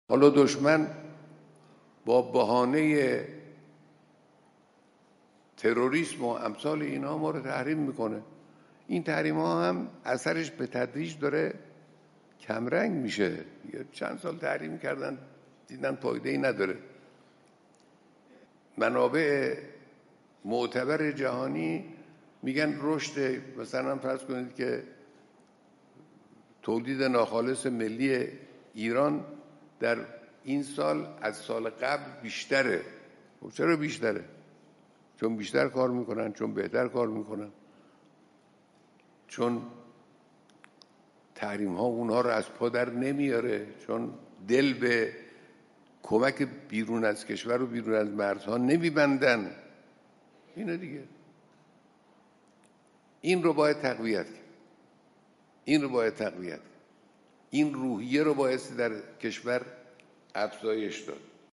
حالا دشمن با بهانه تروریسم و امثال اینها ما رو تحریم میکنه. این تحریم ها هم اثرش به تدریج داره کمرنگ میشه. چند سال تحریم کردن دیدن فایده‌ای نداره. منابع معتبر جهانی میگن رشد، مثلا فرض کنید که تولید ناخالص ملی ایران در این سال از سال قبل بیشتره. چرا بیشتره؟ چون بیشتر کار میکنن، چون بهتر کار میکنن، چون تحریم ها اونها رو از پا در نمیاره، چون دل به کمک بیرون از کشور و بیرون از مرزها نمیبندن. اینه دیگه. این رو باید تقویت کرد. این روحیه رو باید در کشور افزایش داد.